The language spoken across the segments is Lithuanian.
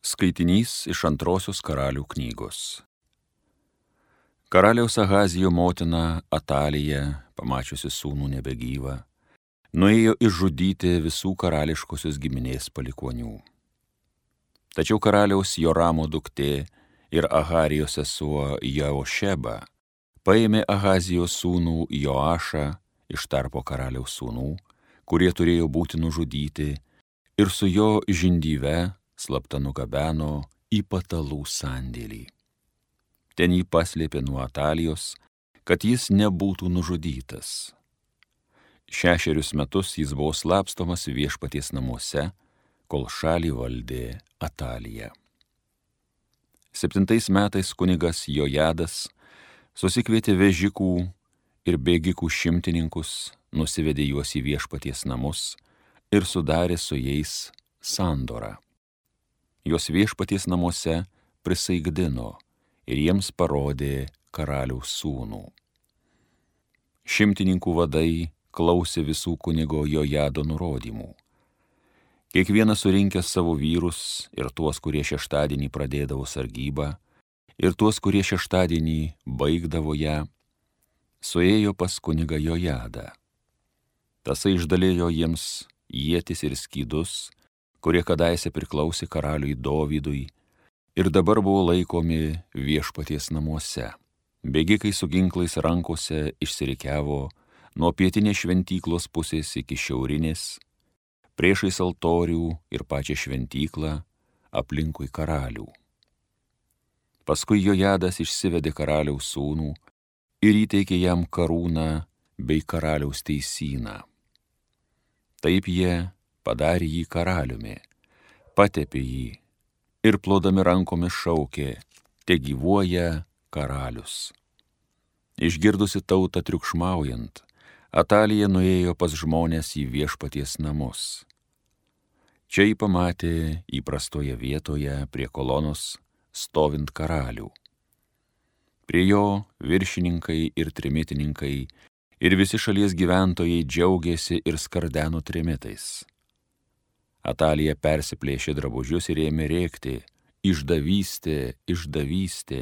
Skaitinys iš Antrosios karalių knygos. Karaliaus Ahazijo motina Atalija, pamačiusi sūnų nebegyvą, nuėjo išžudyti visų karališkosios giminės palikuonių. Tačiau karaliaus Joramo duktė ir Aharijo sesuo Jeošeba paėmė Ahazijo sūnų Joašą iš tarpo karaliaus sūnų, kurie turėjo būti nužudyti, ir su jo žindyve slapta nugabeno į patalų sandėlį. Ten jį paslėpė nuo Atalijos, kad jis nebūtų nužudytas. 6 metus jis buvo slapstomas viešpaties namuose, kol šalį valdė Atalija. 7 metais kunigas Jojadas susikvietė vežikų ir bėgikų šimtininkus, nusivedė juos į viešpaties namus ir sudarė su jais sandorą. Juos viešpaties namuose prisaigdino ir jiems parodė karaliaus sūnų. Šimtininkų vadai klausė visų kunigo Jojado nurodymų. Kiekvienas surinkęs savo vyrus, ir tuos, kurie šeštadienį pradėdavo sargybą, ir tuos, kurie šeštadienį baigdavo ją, suėjo pas kunigą Jojadą. Tasai išdalėjo jiems ietis ir skydus, kurie kadaise priklausė karaliui Dovydui ir dabar buvo laikomi viešpaties namuose. Bėgikai su ginklais rankose išsirikiavo nuo pietinės šventyklos pusės iki šiaurinės, priešais altorių ir pačią šventyklą, aplinkui karalių. Paskui Jojadas išsivedė karaliaus sūnų ir įteikė jam karūną bei karaliaus teisyną. Taip jie padarė jį karaliumi, patepė jį ir plodami rankomis šaukė: te gyvuoja karalius. Išgirdusi tautą triukšmaujant, Atalija nuėjo pas žmones į viešpaties namus. Čia jį pamatė įprastoje vietoje prie kolonos stovint karalių. Prie jo viršininkai ir trimitininkai ir visi šalies gyventojai džiaugėsi ir skardeno trimitais. Atalija persiplėšė drabužius ir ėmė rėkti: išdavystė, išdavystė.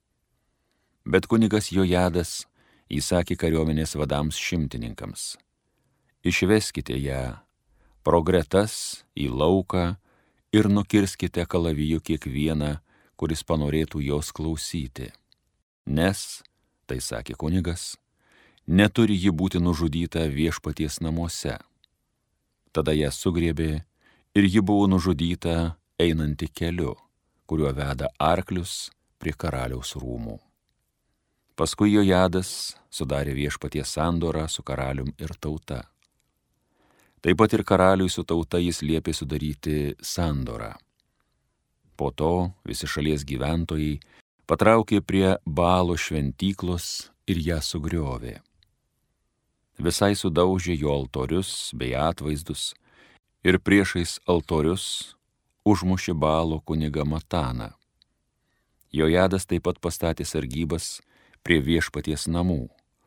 Bet kunigas Jojadas įsakė kariuomenės vadams šimtininkams: išveskite ją pro gretas į lauką ir nukirskite kalaviju kiekvieną, kuris panorėtų jos klausyti. Nes, tai sakė kunigas, neturi ji būti nužudyta viešpaties namuose. Tada ją sugriebė ir ji buvo nužudyta einanti keliu, kuriuo veda arklius prie karaliaus rūmų. Paskui Jojadas sudarė viešpaties sandorą su karalium ir tauta. Taip pat ir karaliui su tauta jis liepė sudaryti sandorą. Po to visi šalies gyventojai patraukė prie Baalo šventyklos ir ją sugriovė. Visai sudaužė jo altorius bei atvaizdus ir priešais altorius užmušė Baalo kunigą Mataną. Jojadas taip pat pastatė sargybas prie viešpaties namų.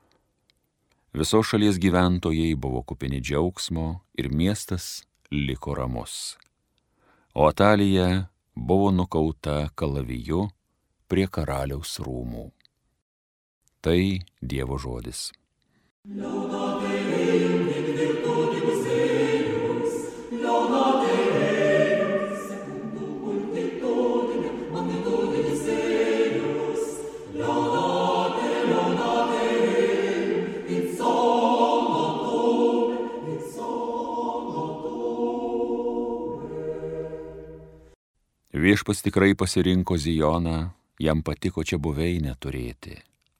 Visos šalies gyventojai buvo kupini džiaugsmo ir miestas liko ramus. O Atalija buvo nukauta kalaviju prie karaliaus rūmų. Tai Dievo žodis. Viešpats tikrai pasirinko Zijoną, jam patiko čia buveinę turėti.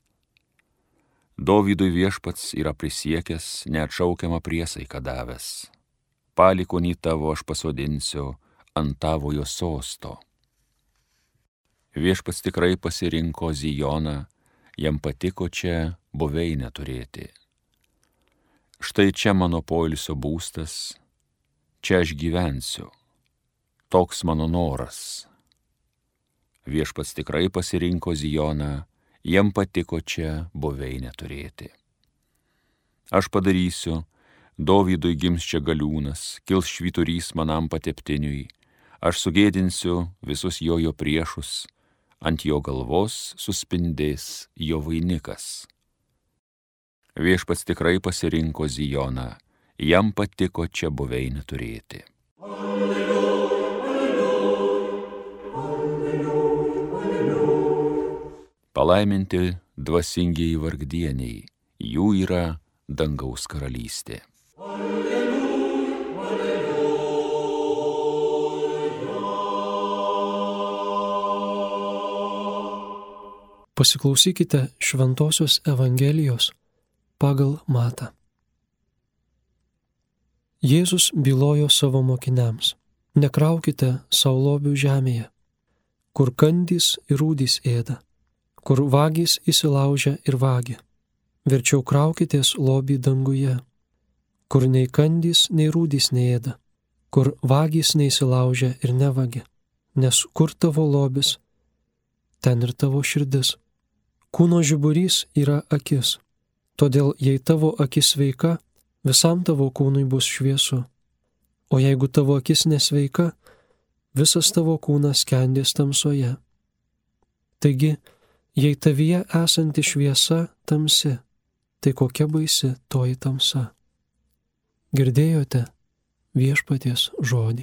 Dovydui viešpats yra prisiekęs, neatšaukiamą priesaiką davęs: palikonį tavo aš pasodinsiu ant tavojo sosto. Viešpats tikrai pasirinko Zijoną, jam patiko čia buveinę turėti. Štai čia mano poilsio būstas, čia aš gyvensiu. Toks mano noras. Viešpats tikrai pasirinko Zijoną, jam patiko čia buveinę turėti. Aš padarysiu, Dovydui gims čia galiūnas, kils švyturys manam pateptiniui, aš sugėdinsiu visus jojo priešus, ant jo galvos suspindės jo vainikas. Viešpats tikrai pasirinko Zijoną, jam patiko čia buveinę turėti. Palaiminti dvasingieji vargdieniai, jų yra dangaus karalystė. Pasiklausykite Šventosios Evangelijos pagal Matą. Jėzus bylojo savo mokiniams: nekraukite sau lobių žemėje, kur kandys ir rūdys ėda, kur vagys įsilaužia ir vagia. Verčiau kraukitės lobį danguje, kur nei kandys, nei rūdys neėda, kur vagys neįsilaužia ir nevagia, nes kur tavo lobis, ten ir tavo širdis. Kūno žiburys yra akis, todėl jei tavo akis sveika, visam tavo kūnui bus šviesu. O jeigu tavo akis nesveika, visas tavo kūnas skendės tamsoje. Taigi, jei tavyje esanti šviesa tamsi, tai kokia baisi toji tamsa. Girdėjote Viešpaties žodį.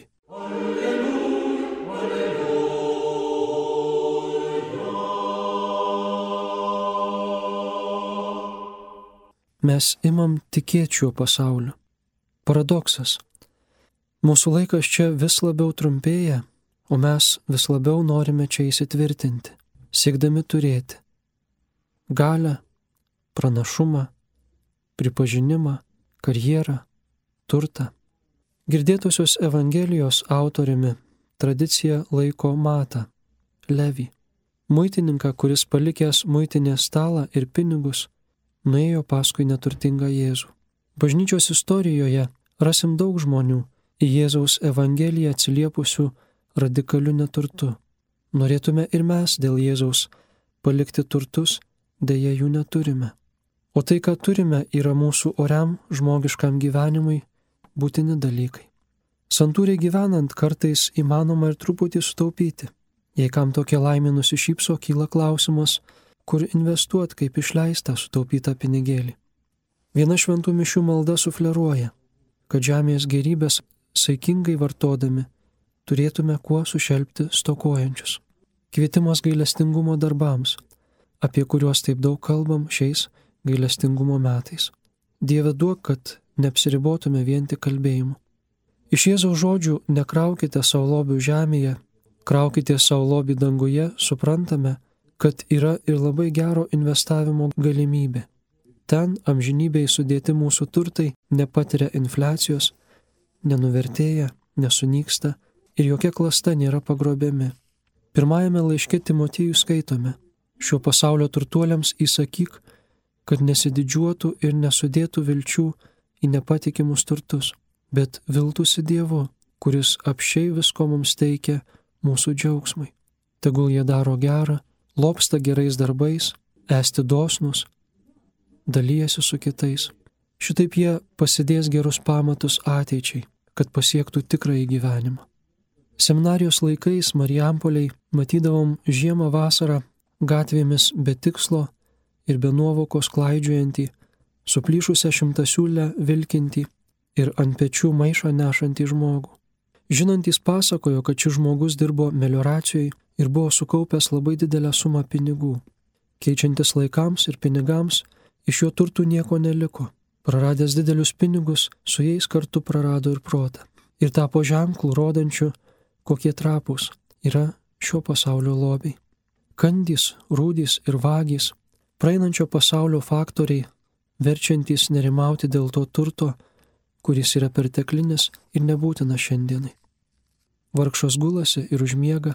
Mes imam tikėti šiuo pasauliu. Paradoksas. Mūsų laikas čia vis labiau trumpėja, o mes vis labiau norime čia įsitvirtinti, siekdami turėti galią, pranašumą, pripažinimą, karjerą, turtą. Girdėtosios Evangelijos autoriumi tradicija laiko Matą, Levį, muitininką, kuris palikęs muitinės stalą ir pinigus, nuėjo paskui neturtingą Jėzų. Bažnyčios istorijoje rasim daug žmonių į Jėzaus Evangeliją atsiliepusių radikaliu neturtu. Norėtume ir mes dėl Jėzaus palikti turtus, deja jų neturime. O tai, ką turime, yra mūsų oriam žmogiškam gyvenimui būtini dalykai. Santūriai gyvenant kartais įmanoma ir truputį sutaupyti. Jei kam tokia laimė nusišypso, kyla klausimas, kur investuot, kaip išleista sutaupytą pinigėlį. Viena šventų mišių malda sufleruoja, kad žemės gerybės saikingai vartodami turėtume kuo sušelpti stokojančius. Kvietimas gailestingumo darbams, apie kuriuos taip daug kalbam šiais gailestingumo metais. Dieve duok, kad neapsiribotume vien tik kalbėjimu. Iš Jėzaus žodžių nekraukite savo lobių žemėje, kraukite savo lobį danguje, suprantame, kad yra ir labai gero investavimo galimybė. Ten amžinybėje sudėti mūsų turtai nepatiria infliacijos, nenuvertėja, nesunyksta ir jokia klasta nėra pagrobiami. Pirmajame laiške Timotiejui skaitome: šio pasaulio turtuoliams įsakyk, kad nesididžiuotų ir nesudėtų vilčių į nepatikimus turtus, bet viltųsi Dievu, kuris apsčiai visko mums teikia mūsų džiaugsmui. Tegul jie daro gerą, lobsta gerais darbais, esti dosnus, dalyjasi su kitais. Šitaip jie pasidės gerus pamatus ateičiai, kad pasiektų tikrąjį gyvenimą. Seminarijos laikais Marijampoliai matydavom žiemą vasarą gatvėmis be tikslo ir be nuovokos klaidžiojantį, suplyšusią šimtasiūlę vilkintį ir ant pečių maišą nešantį žmogų. Žinantys pasakojo, kad šis žmogus dirbo melioracijoje ir buvo sukaupęs labai didelę sumą pinigų. Keičiantis laikams ir pinigams, iš jo turtų nieko neliko. Praradęs didelius pinigus, su jais kartu prarado ir protą. Ir tapo ženklų rodančių, kokie trapūs yra šio pasaulio lobiai. Kandys, rūdys ir vagys, praeinančio pasaulio faktoriai, verčiantys nerimauti dėl to turto, kuris yra perteklinis ir nebūtina šiandienai. Vargšas gulasi ir užmiega,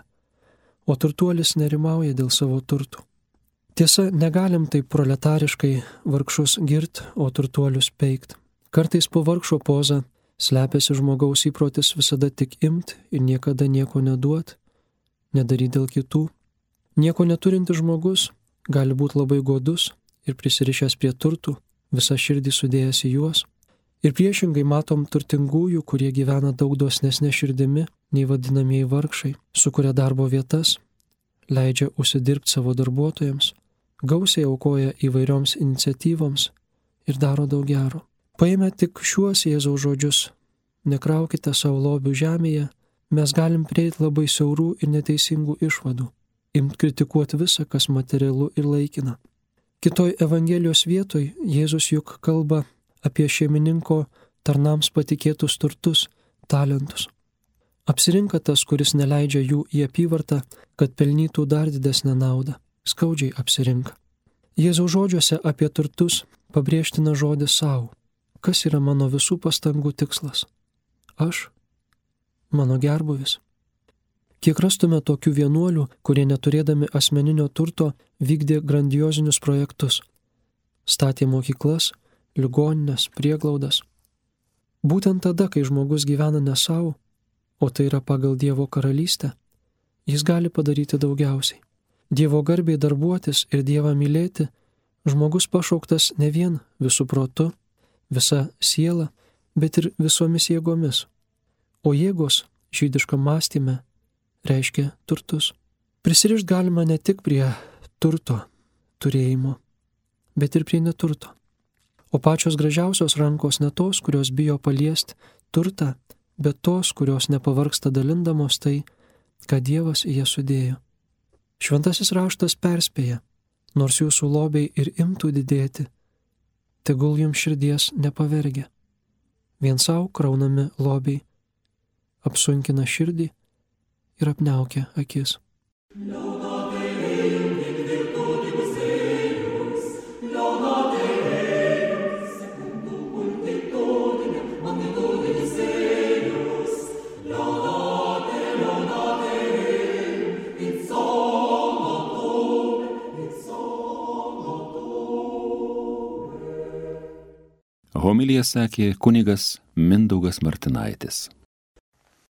o turtuolis nerimauja dėl savo turtų. Tiesa, negalim taip proletariškai vargšus girt, o turtuolius peikt. Kartais po vargšo pozą slepiasi žmogaus įprotis visada tik imt ir niekada nieko neduot, nedaryt dėl kitų. Nieko neturintis žmogus gali būti labai godus ir prisirišęs prie turtų, visą širdį sudėjęs į juos, Ir priešingai matom turtingųjų, kurie gyvena daug dosnesnė širdimi nei vadinamieji vargšai, sukuria darbo vietas, leidžia užsidirbti savo darbuotojams, gausiai aukoja įvairioms iniciatyvoms ir daro daug gero. Paėmę tik šiuos Jėzaus žodžius, nekraukite savo lobių žemėje, mes galim prieiti labai siaurų ir neteisingų išvadų, imt kritikuoti visą, kas materialu ir laikina. Kitoj Evangelijos vietoj Jėzus juk kalba apie šeimininko tarnams patikėtus turtus, talentus. Apsirinka tas, kuris neleidžia jų į apyvartą, kad pelnytų dar didesnę naudą. Skaudžiai apsirinka. Jėzaus žodžiuose apie turtus pabrėžtina žodis savo. Kas yra mano visų pastangų tikslas? Aš? Mano gerbuvis? Kiek rastume tokių vienuolių, kurie neturėdami asmeninio turto vykdė grandiozinius projektus. Statė mokyklas, ligoninės, prieglaudas. Būtent tada, kai žmogus gyvena ne savo, o tai yra pagal Dievo karalystę, jis gali padaryti daugiausiai. Dievo garbiai darbuotis ir Dievą mylėti, žmogus pašauktas ne vien visų protu, visa siela, bet ir visomis jėgomis. O jėgos žydiškam mąstyme reiškia turtus. Prisirišti galima ne tik prie turto turėjimo, bet ir prie neturto. O pačios gražiausios rankos ne tos, kurios bijo paliesti turtą, bet tos, kurios nepavargsta dalindamos tai, ką Dievas į jas sudėjo. Šventasis raštas perspėja, nors jūsų lobiai ir imtų didėti, tegul jums širdies nepavergia. Vien savo kraunami lobiai apsunkina širdį ir apniaukia akis. Homiliją sakė kunigas Mindaugas Martinaitis.